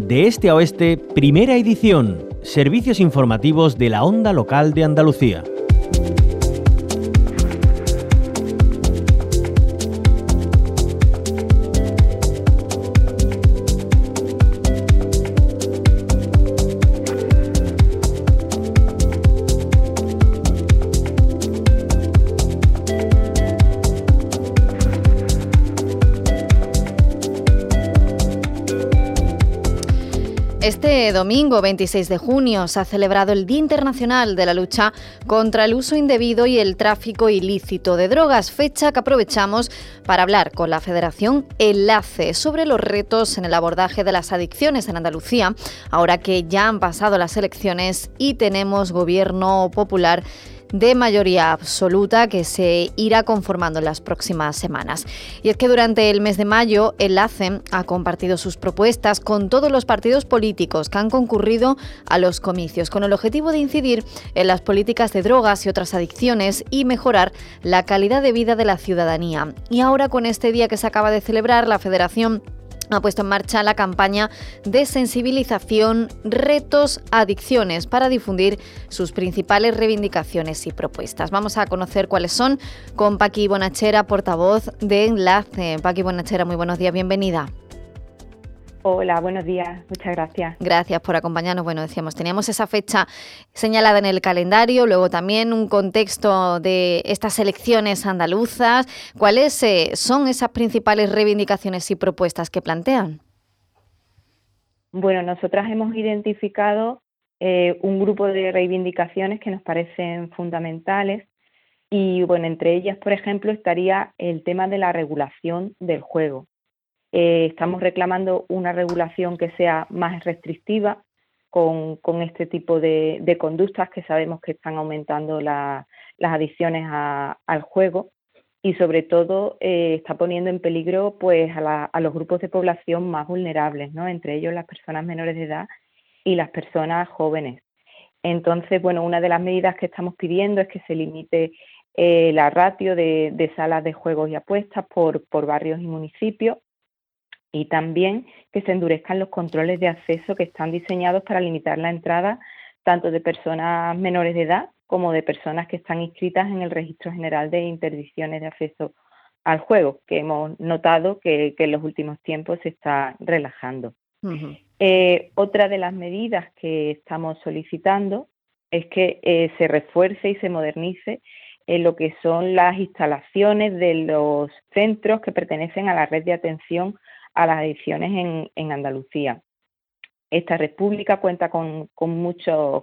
De este a oeste, primera edición. Servicios informativos de la Onda Local de Andalucía. Este domingo 26 de junio se ha celebrado el Día Internacional de la Lucha contra el Uso Indebido y el Tráfico Ilícito de Drogas, fecha que aprovechamos para hablar con la Federación Enlace sobre los retos en el abordaje de las adicciones en Andalucía, ahora que ya han pasado las elecciones y tenemos gobierno popular de mayoría absoluta que se irá conformando en las próximas semanas. Y es que durante el mes de mayo, Enlace ha compartido sus propuestas con todos los partidos políticos que han concurrido a los comicios, con el objetivo de incidir en las políticas de drogas y otras adicciones y mejorar la calidad de vida de la ciudadanía. Y ahora, con este día que se acaba de celebrar, la Federación ha puesto en marcha la campaña de sensibilización Retos Adicciones para difundir sus principales reivindicaciones y propuestas. Vamos a conocer cuáles son con Paqui Bonachera, portavoz de Enlace. Paqui Bonachera, muy buenos días, bienvenida. Hola, buenos días, muchas gracias. Gracias por acompañarnos. Bueno, decíamos, teníamos esa fecha señalada en el calendario, luego también un contexto de estas elecciones andaluzas. ¿Cuáles son esas principales reivindicaciones y propuestas que plantean? Bueno, nosotras hemos identificado un grupo de reivindicaciones que nos parecen fundamentales y, bueno, entre ellas, por ejemplo, estaría el tema de la regulación del juego. Estamos reclamando una regulación que sea más restrictiva con este tipo de conductas que sabemos que están aumentando las adicciones al juego y sobre todo está poniendo en peligro pues a los grupos de población más vulnerables, ¿no? Entre ellos las personas menores de edad y las personas jóvenes. Entonces, bueno, una de las medidas que estamos pidiendo es que se limite la ratio de salas de juegos y apuestas por barrios y municipios, y también que se endurezcan los controles de acceso que están diseñados para limitar la entrada tanto de personas menores de edad como de personas que están inscritas en el Registro General de Interdicciones de Acceso al Juego, que hemos notado que en los últimos tiempos se está relajando. Uh-huh. Otra de las medidas que estamos solicitando es que se refuerce y se modernice lo que son las instalaciones de los centros que pertenecen a la red de atención a las adicciones en Andalucía. Esta red pública cuenta con muchos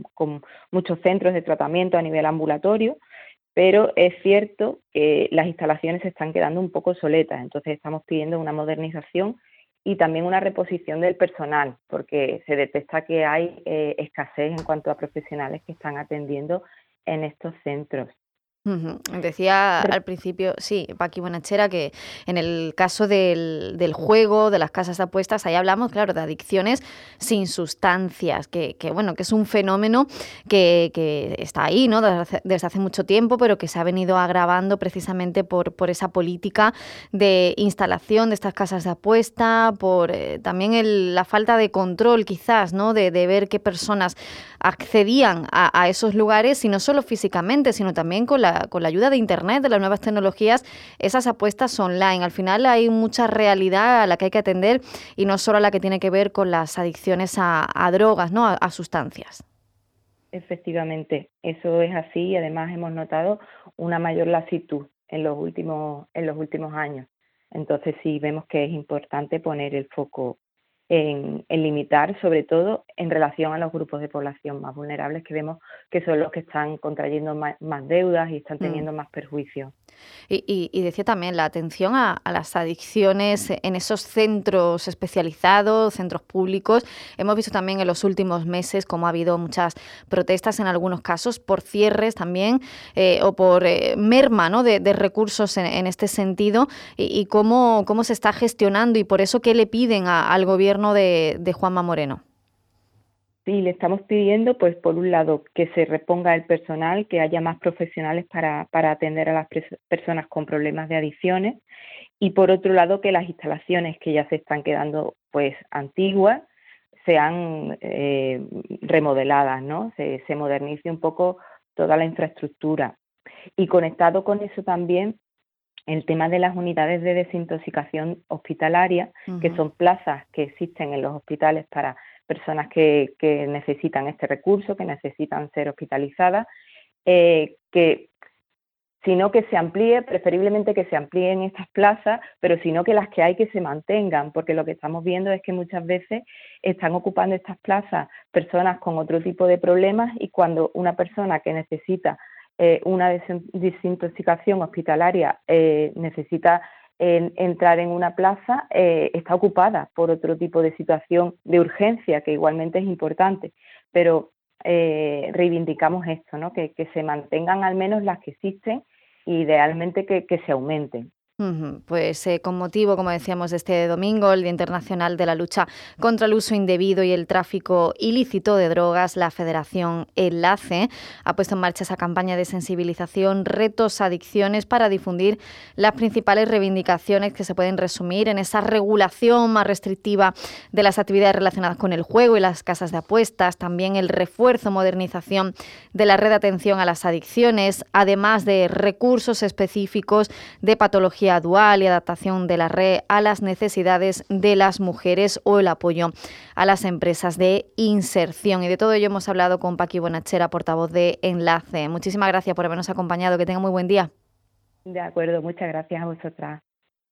centros de tratamiento a nivel ambulatorio, pero es cierto que las instalaciones se están quedando un poco obsoletas, entonces estamos pidiendo una modernización y también una reposición del personal, porque se detecta que hay escasez en cuanto a profesionales que están atendiendo en estos centros. Uh-huh. Decía al principio, sí, Paqui Bonachera, que en el caso del juego, de las casas de apuestas, ahí hablamos, claro, de adicciones sin sustancias, que bueno, que es un fenómeno que está ahí, ¿no? Desde hace mucho tiempo, pero que se ha venido agravando precisamente por esa política de instalación de estas casas de apuesta, por también la falta de control, quizás, ¿no? De ver qué personas accedían a esos lugares, y no solo físicamente, sino también con la ayuda de Internet, de las nuevas tecnologías, esas apuestas online. Al final hay mucha realidad a la que hay que atender y no solo a la que tiene que ver con las adicciones a drogas, ¿no? A sustancias. Efectivamente, eso es así y además hemos notado una mayor lasitud en los últimos años. Entonces sí vemos que es importante poner el foco en limitar, sobre todo en relación a los grupos de población más vulnerables, que vemos que son los que están contrayendo más deudas y están teniendo más perjuicios. Y decía también la atención a las adicciones en esos centros especializados, centros públicos. Hemos visto también en los últimos meses cómo ha habido muchas protestas, en algunos casos por cierres también o por merma, ¿no? de recursos en este sentido, y cómo se está gestionando, y por eso ¿qué le piden al gobierno de Juanma Moreno? Sí, le estamos pidiendo, pues por un lado, que se reponga el personal, que haya más profesionales para atender a las personas con problemas de adicciones, y por otro lado, que las instalaciones que ya se están quedando pues antiguas, sean remodeladas, ¿no? Se modernice un poco toda la infraestructura. Y conectado con eso también el tema de las unidades de desintoxicación hospitalaria, que son plazas que existen en los hospitales para personas que necesitan este recurso, que necesitan ser hospitalizadas, que sino que se amplíe, preferiblemente que se amplíen estas plazas, pero sino que las que hay que se mantengan, porque lo que estamos viendo es que muchas veces están ocupando estas plazas personas con otro tipo de problemas, y cuando una persona que necesita una desintoxicación hospitalaria necesita entrar en una plaza, está ocupada por otro tipo de situación de urgencia, que igualmente es importante, pero reivindicamos esto, ¿no? Que se mantengan al menos las que existen, idealmente que se aumenten. Pues con motivo, como decíamos, de este domingo, el Día Internacional de la Lucha contra el Uso Indebido y el Tráfico Ilícito de Drogas, la Federación Enlace ha puesto en marcha esa campaña de sensibilización, retos, adicciones, para difundir las principales reivindicaciones que se pueden resumir en esa regulación más restrictiva de las actividades relacionadas con el juego y las casas de apuestas, también el refuerzo, modernización de la red de atención a las adicciones, además de recursos específicos de patología dual y adaptación de la red a las necesidades de las mujeres, o el apoyo a las empresas de inserción. Y de todo ello hemos hablado con Paqui Bonachera, portavoz de Enlace. Muchísimas gracias por habernos acompañado. Que tenga muy buen día. De acuerdo, muchas gracias a vosotras.